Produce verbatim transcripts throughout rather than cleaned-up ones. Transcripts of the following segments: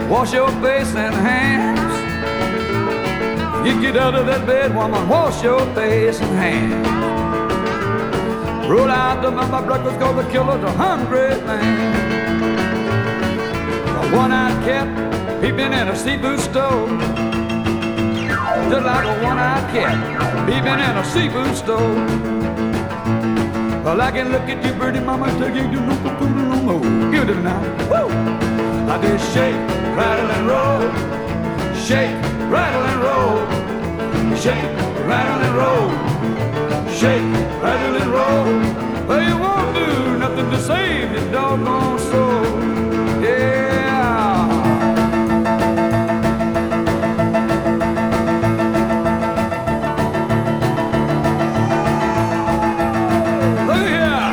wash your face and hands. You get out of that bed, woman, wash your face and hands. Roll out the mama breakfast, cause the killer's a hungry man. A one-eyed cat peeping in a seafood store, just like a one-eyed cat peeping in a seafood store. Well, I can look at you, birdie mama, till you do no food no more. Give it to me now. Woo! I do shake, rattle and roll, shake, rattle and roll, shake, rattle and roll, shake, rattle and roll. Well, you won't do nothing to save your doggone soul. Yeah. Look here.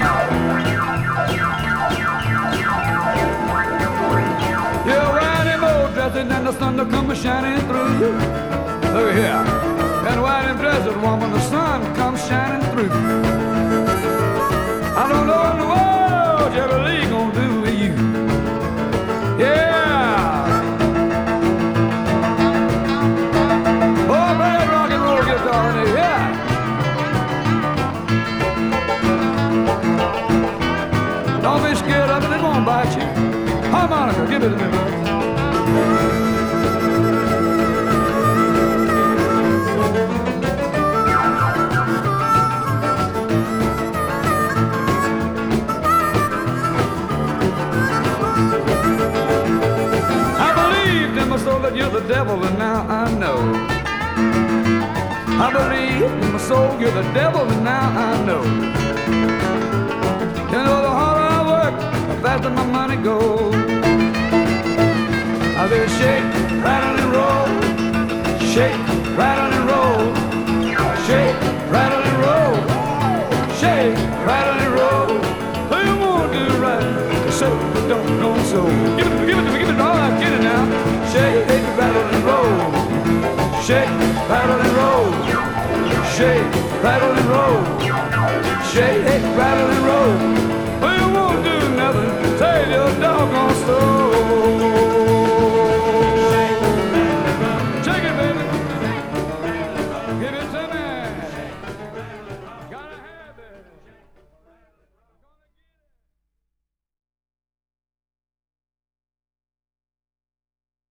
You're riding more dressing and the sun will come shining through. Look here. And white and dressed woman, the sun comes shining through. I don't know what in the world Jerry Lee gonna do with you. Yeah. Oh, play that rock and roll guitar in there. Yeah. Don't be scared of it, it won't bite you. Harmonica, give it to me, brother. So that you're the devil, and now I know. I believe in my soul you're the devil, and now I know. You know, the harder I work, the faster my money goes. I just shake, rattle and roll, shake, rattle and roll, shake, rattle and roll, shake, rattle and roll. So you won't do right, so don't go so. Give it, give it to me, give it to me, all I'm getting now. Shake, rattle and roll. Shake, rattle and roll. Shake, rattle and roll. Shake, rattle and roll. Well, you won't do nothing. Save your doggone soul.